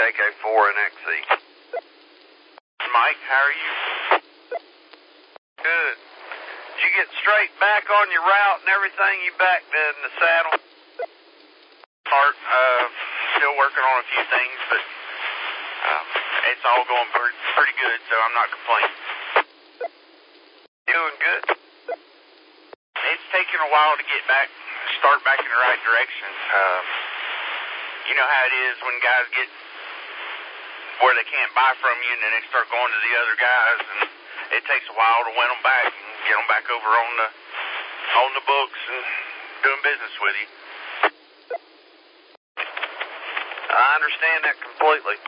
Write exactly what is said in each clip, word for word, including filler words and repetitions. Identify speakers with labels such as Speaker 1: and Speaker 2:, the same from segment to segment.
Speaker 1: K four N X E.
Speaker 2: Mike, how are you?
Speaker 1: Good. Did you get straight back on your route and everything? You back in the saddle?
Speaker 2: Art, uh, still working on a few things, but um, it's all going pretty, pretty good, so I'm not complaining.
Speaker 1: Doing good?
Speaker 2: It's taken a while to get back, start back in the right direction. Um, you know how it is when guys get where they can't buy from you, and then they start going to the other guys, and it takes a while to win them back and get them back over on the on the books and doing business with you.
Speaker 1: I understand that completely.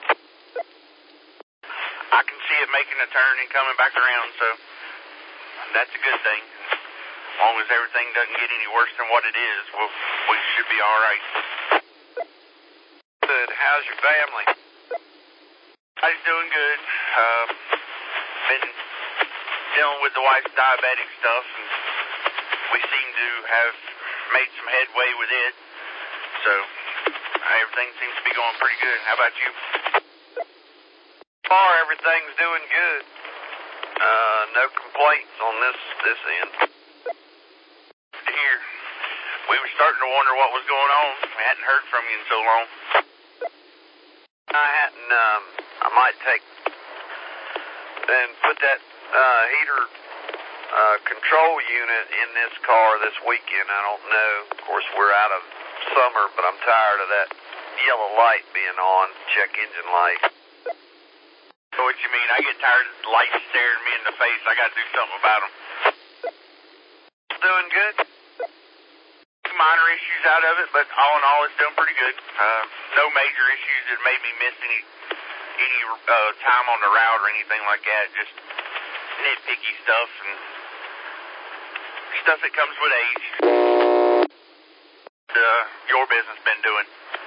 Speaker 2: I can see it making a turn and coming back around, so that's a good thing. As long as everything doesn't get any worse than what it is, we'll, we should be all right.
Speaker 1: Good. How's your family?
Speaker 2: Everybody's doing good. Uh, been dealing with the wife's diabetic stuff, and we seem to have made some headway with it. So everything seems to be going pretty good. How about you?
Speaker 1: So far, everything's doing good. Uh, no complaints on this this end.
Speaker 2: Here, we were starting to wonder what was going on. We hadn't heard from you in so long.
Speaker 1: I hadn't. Um, I might take and put that uh, heater uh, control unit in this car this weekend. I don't know. Of course, we're out of summer, but I'm tired of that yellow light being on. Check engine light.
Speaker 2: So what you mean? I get tired of the lights staring me in the face. I got to do something about them.
Speaker 1: Doing good?
Speaker 2: Minor issues out of it, but all in all, it's doing pretty good. Uh, no major issues that made me miss any any uh, time on the route or anything like that. Just nitpicky stuff and stuff that comes with age. Uh, your business been doing?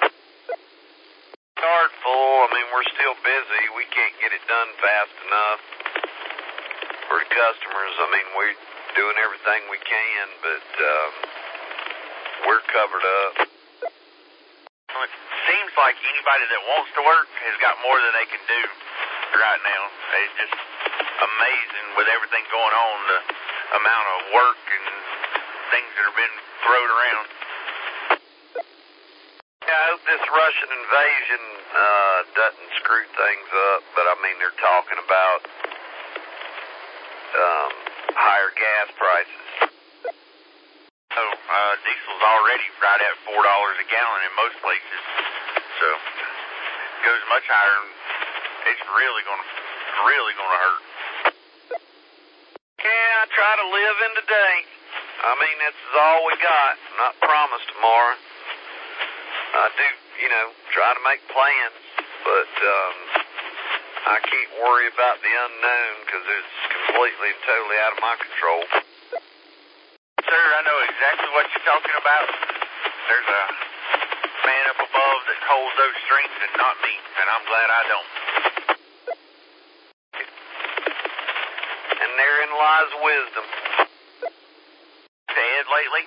Speaker 1: Yard full. I mean, we're still busy. We can't get it done fast enough for the customers. I mean, we're doing everything we can, but um, we're covered up.
Speaker 2: Well, it seems like anybody that wants to work has got more than they can do right now. It's just amazing with everything going on, the amount of work and things that are being thrown around.
Speaker 1: Yeah, I hope this Russian invasion uh, doesn't screw things up, but I mean, they're talking about um, higher gas prices.
Speaker 2: So, uh, diesel's already right at four dollars a gallon in most places. So, it goes much higher, and it's really going to, really going to hurt.
Speaker 1: Yeah, I try to live in today. I mean, this is all we got. I'm not promised tomorrow. I do, you know, try to make plans, but um, I can't worry about the unknown because it's completely and totally out of my control.
Speaker 2: Sir, I know exactly what you're talking about. There's a man up above that holds those strings and not me, and I'm glad I don't.
Speaker 1: And therein lies wisdom.
Speaker 2: Ted lately?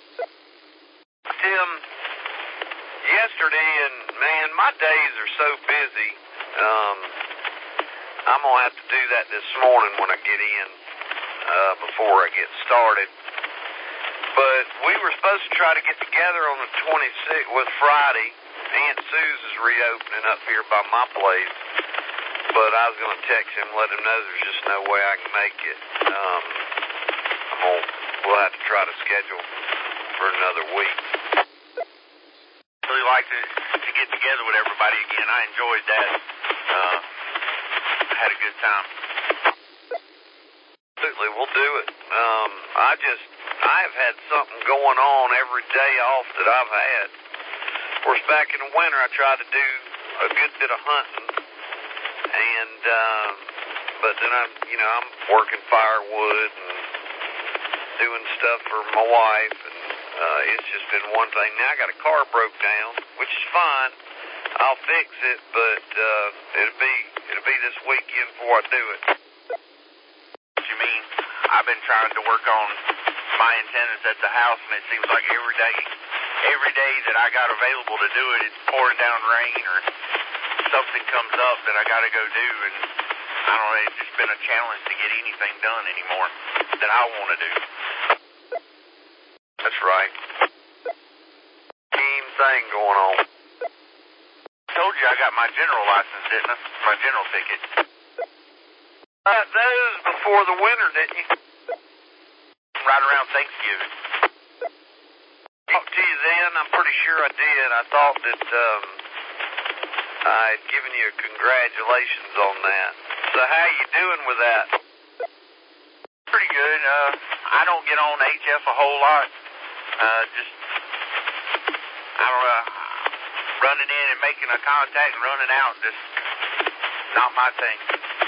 Speaker 1: Tim, yesterday, and man, my days are so busy. Um, I'm going to have to do that this morning when I get in, uh, before I get started. But we were supposed to try to get together on the twenty-sixth with Friday. Aunt Sue's is reopening up here by my place. But I was going to text him, let him know there's just no way I can make it. Um, I'm gonna, we'll have to try to schedule for another week.
Speaker 2: Really like to, to get together with everybody again. I enjoyed that. Uh, had a good time.
Speaker 1: Absolutely, we'll do it. Um, I just, I have had something going on every day off that I've had. Of course, back in the winter, I tried to do a good bit of hunting, and um, but then I'm, you know, I'm working firewood and doing stuff for my wife, and uh, it's just been one thing. Now I got a car broke down, which is fine. I'll fix it, but uh, it'll be it'll be this weekend before I do it.
Speaker 2: What you mean? I've been trying to work on my antennas at the house, and it seems like every day, every day that I got available to do it, it's pouring down rain or something comes up that I got to go do, and I don't know, it's just been a challenge to get anything done anymore that I want to do.
Speaker 1: That's right. Team thing going on.
Speaker 2: I told you I got my general license, didn't I? My general ticket.
Speaker 1: Uh, those before the winter, didn't you?
Speaker 2: Right around Thanksgiving.
Speaker 1: Talked to you then. I'm pretty sure I did. I thought that um, I had given you congratulations on that. So how you doing with that?
Speaker 2: Pretty good. Uh, I don't get on H F a whole lot. Uh, just, I don't know, running in and making a contact and running out, just not my thing.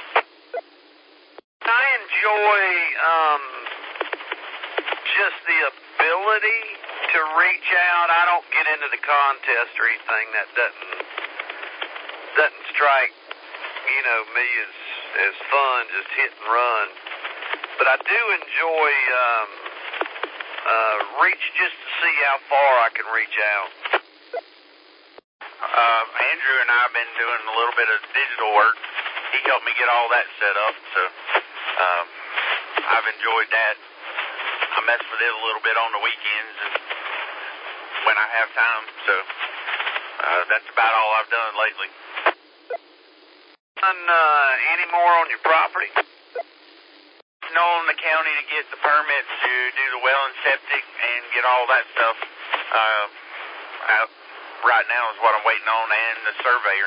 Speaker 1: I enjoy um, just the ability to reach out. I don't get into the contest or anything. That doesn't doesn't strike, you know, me as as fun, just hit and run. But I do enjoy um, uh, reach just to see how far I can reach out.
Speaker 2: Uh, Andrew and I have been doing a little bit of digital work. He helped me get all that set up, so um, I've enjoyed that. I mess with it a little bit on the weekends and when I have time, so uh, that's about all I've done lately.
Speaker 1: And uh, any more on your property?
Speaker 2: No, in the county to get the permits to do the well and septic and get all that stuff. Uh, out right now is what I'm waiting on, and the surveyor.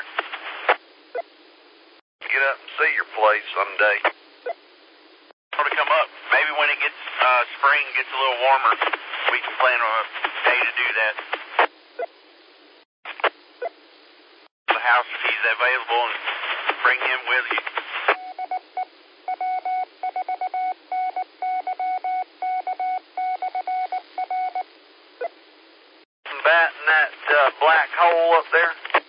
Speaker 1: Get up and see your place someday.
Speaker 2: To come up, maybe when it gets uh, spring, gets a little warmer, we can plan on a day to do that. The house, if he's available, and bring him with you.
Speaker 1: Batting that uh, black hole up there?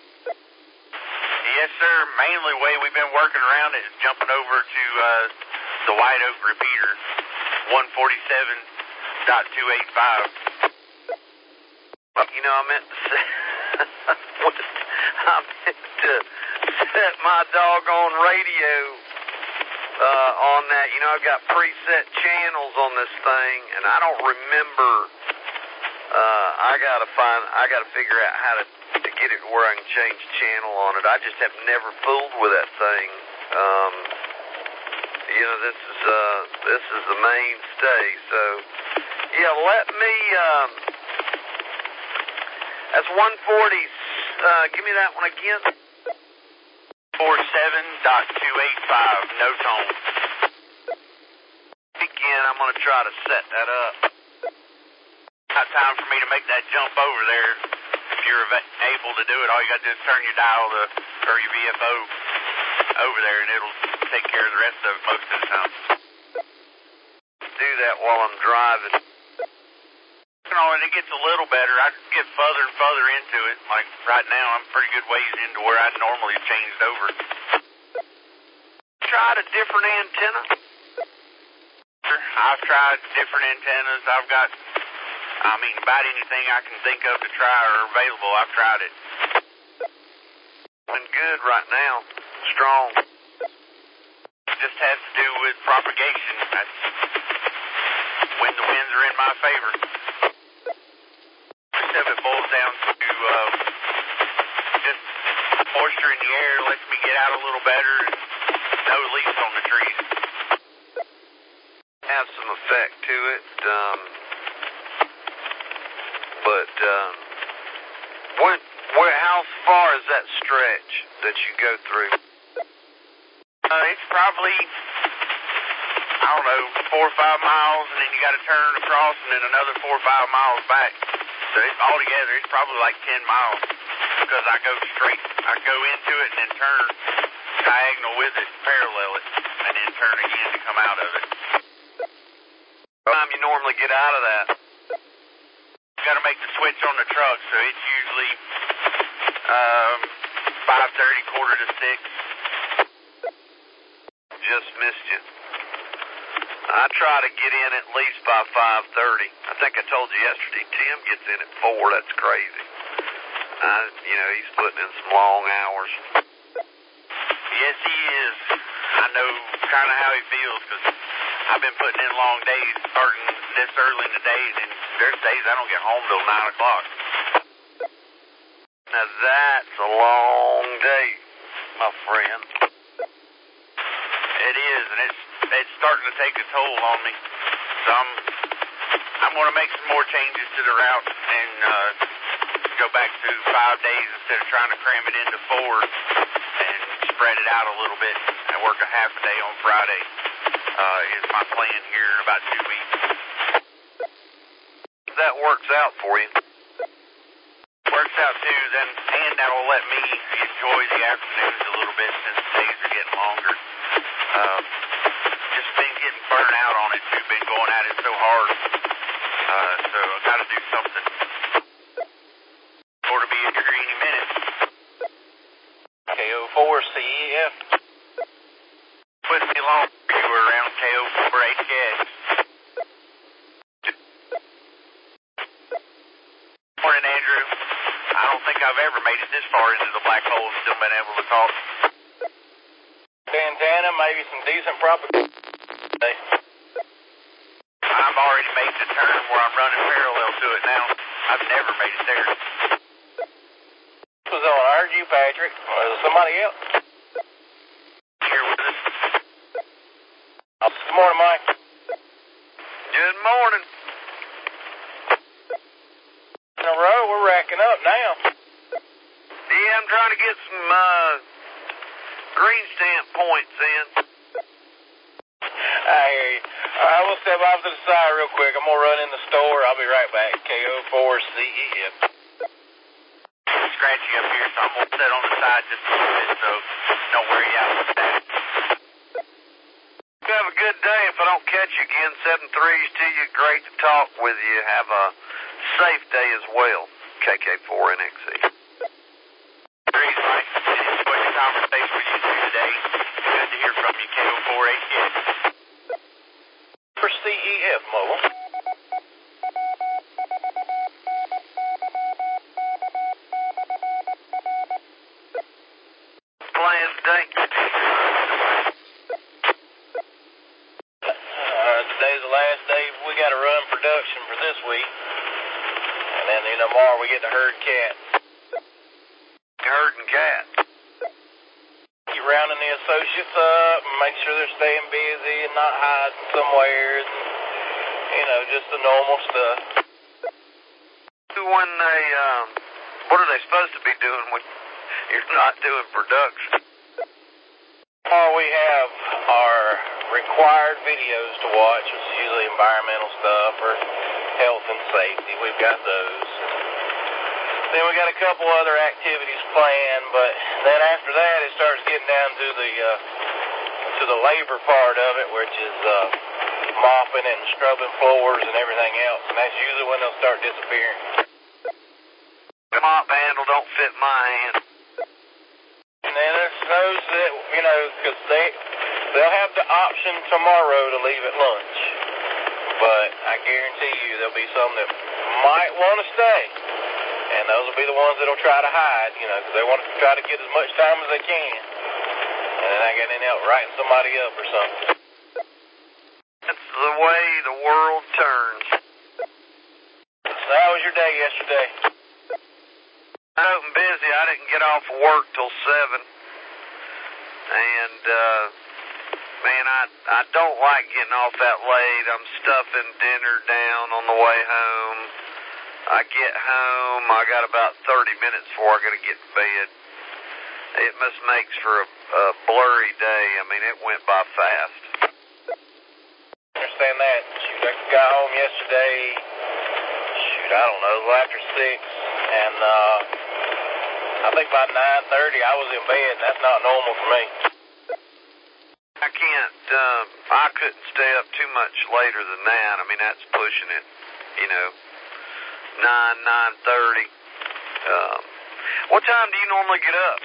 Speaker 2: Yes, sir. Mainly the way we've been working around it is jumping over to uh, the White Oak repeater, one forty-seven point two eight five.
Speaker 1: You know, I meant to say, I meant to set my doggone radio uh, on that. You know, I've got preset channels on this thing, and I don't remember. Uh, I gotta find. I gotta figure out how to to get it where I can change channel on it. I just have never fooled with that thing. Um, you know, this is uh, this is the mainstay. So, yeah, let me. Um, that's one forty. Uh, give me that one again.
Speaker 2: forty-seven point two eight five. No tone.
Speaker 1: Again, I'm gonna try to set that up.
Speaker 2: Not time for me to make that jump over there. If you're able to do it, all you got to do is turn your dial to, or your V F O over there, and it'll take care of the rest of it most of the time.
Speaker 1: Do that while I'm driving.
Speaker 2: You know, and it gets a little better. I get further and further into it. Like right now, I'm pretty good ways into where I normally changed over.
Speaker 1: Tried a different antenna?
Speaker 2: I've tried different antennas. I've got, I mean, about anything I can think of to try or available, I've tried it.
Speaker 1: Been good right now. Strong.
Speaker 2: It just has to do with propagation. That's when the winds are in my favor. Most of it boils down to uh, just moisture in the air lets me get out a little better and no leaves on the trees.
Speaker 1: Have some effect to it. Um, but um, what, where, how far is that stretch that you go through?
Speaker 2: Uh, it's probably, I don't know, four or five miles, and then you got to turn across, and then another four or five miles back. So it's, altogether, it's probably like ten miles because I go straight. I go into it and then turn diagonal with it, parallel it, and then turn again to come out of it.
Speaker 1: What time you normally get out of that?
Speaker 2: You got to make the switch on the truck, so it's usually um, five thirty, quarter to six.
Speaker 1: Just missed you. I try to get in at least by five thirty. I think I told you yesterday, Tim gets in at four. That's crazy. I, you know, he's putting in some long hours.
Speaker 2: Yes, he is. I know kind of how he feels because I've been putting in long days starting this early in the day, and there's days I don't get home till nine o'clock.
Speaker 1: Now that's a long day, my friend.
Speaker 2: It is, and it's it's starting to take a toll on me. So I'm I'm going to make some more changes to the route and uh, go back to five days instead of trying to cram it into four and spread it out a little bit and work a half a day on Friday. Uh, is my plan here in about two weeks.
Speaker 1: That works out for you.
Speaker 2: Works out too, then, and that'll let me enjoy the afternoons a little bit since the days are getting longer. Uh, just been getting burnt out on it too, been going at it so hard. Uh, so I got to do something. Or to be here any minute.
Speaker 3: K O four C E F.
Speaker 2: Wouldn't be long for you were around K O four H X. Morning, Andrew. I don't think I've ever made it this far into the black hole and still been able to talk.
Speaker 3: Santana, maybe some decent propaganda.
Speaker 2: I've already made the turn where I'm running parallel to it now. I've never made it there.
Speaker 3: This was on our you, Patrick. Or is it somebody else?
Speaker 2: Here with us.
Speaker 3: Oh, good morning, Mike.
Speaker 1: Good morning.
Speaker 3: In a row, we're racking up now.
Speaker 1: Yeah, I'm trying to get some uh, green stamp points in.
Speaker 3: I hear you. All right, we'll step off to the side real quick. I'm going to run in the store. I'll be right back. K O four C E F.
Speaker 2: Scratchy up here, so I'm going to sit on the side just a little bit so don't wear you out with that.
Speaker 1: You have a good day. If I don't catch you again, seven threes to you. Great to talk with you. Have a safe day as well. K K four N X E.
Speaker 2: Threes, Mike. Enjoyed the conversation with you two today. Good to hear from you, K O four H X.
Speaker 3: For C E F, Mobile.
Speaker 1: Plan today.
Speaker 3: Uh, today's the last day we got to run production for this week. And then, you know, tomorrow we get to herd cat.
Speaker 1: Herding cats.
Speaker 3: Keep rounding the associates up and make sure they're staying busy and not hiding somewhere. And, you know, just the normal stuff.
Speaker 1: When they, um, what are they supposed to be doing when you're not doing production?
Speaker 3: Tomorrow we have our required videos to watch, which is usually environmental stuff or health and safety. We've got those. Then we got a couple other activities planned, but then after that it starts getting down to the uh, to the labor part of it, which is uh, mopping and scrubbing floors and everything else, and that's usually when they'll start disappearing.
Speaker 1: The mop handle don't fit my hand.
Speaker 3: And then there's those that, you know, because they, they'll have the option tomorrow to leave at lunch, but I guarantee you there'll be some that might want to stay. And those will be the ones that'll try to hide, you know, because they want to try to get as much time as they can. And then I get in out writing somebody up or something.
Speaker 1: That's the way the world turns.
Speaker 3: So how was your day yesterday?
Speaker 1: Out and busy. I didn't get off of work till seven. And, uh, man, I, I don't like getting off that late. I'm stuffing dinner down on the way home. I get home, I got about thirty minutes before I got to get to bed. It must makes for a, a blurry day. I mean, it went by fast.
Speaker 3: I understand that. Shoot, I got home yesterday, shoot, I don't know, a little after six, and uh, I think by nine thirty I was in bed, and that's not normal for me.
Speaker 1: I can't, um, I couldn't stay up too much later than that. I mean, that's pushing it, you know. Nine, nine thirty. Um, what time do you normally get up?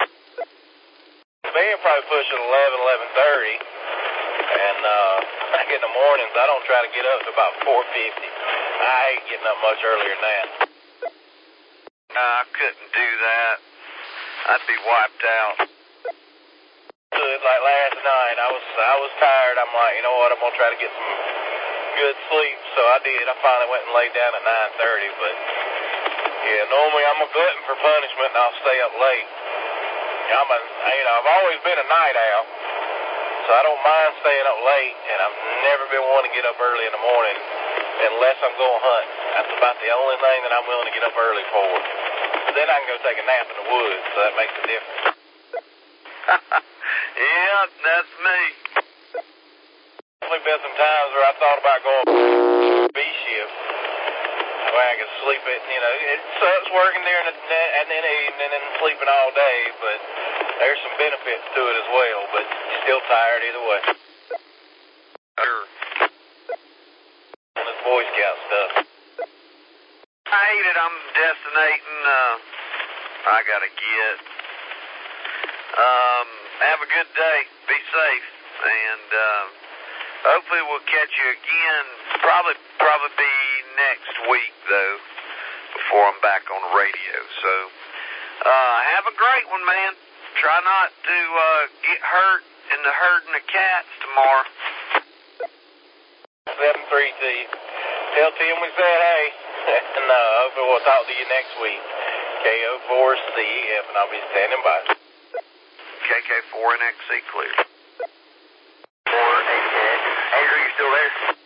Speaker 3: Bed probably pushing eleven, eleven thirty, and uh, back in the mornings I don't try to get up to about four fifty. I hate getting up much earlier than that.
Speaker 1: Uh, I couldn't do that. I'd be wiped out.
Speaker 3: Good, like last night, I was I was tired. I'm like, you know what, I'm going to try to get some good sleep. So I did. I finally went and laid down at nine thirty, but yeah, normally I'm a glutton for punishment and I'll stay up late. I'm a, you know, I've always been a night owl, so I don't mind staying up late, and I've never been one to get up early in the morning unless I'm going hunting. That's about the only thing that I'm willing to get up early for. But then I can go take a nap in the woods, so that makes a difference.
Speaker 1: Yeah, that's me.
Speaker 3: There's been some times where I thought about going B shift, where I could sleep it. You know, it sucks working during the and then evening and sleeping all day, but there's some benefits to it as well. But you're still tired either way.
Speaker 1: Sure.
Speaker 3: On this Boy Scout stuff.
Speaker 1: I hate it. I'm destinating. Uh, I gotta get. Um, have a good day. Be safe, and uh, hopefully we'll catch you again. Probably, probably be next week though, before I'm back on the radio. So, uh, have a great one, man. Try not to uh, get hurt in the herding of cats tomorrow.
Speaker 3: seven three T. Tell Tim we said hey, and uh, hopefully we'll talk to you next week. K O four C F, and I'll be standing by.
Speaker 1: K K four N X C clear.
Speaker 2: four eight Andrew, you still there?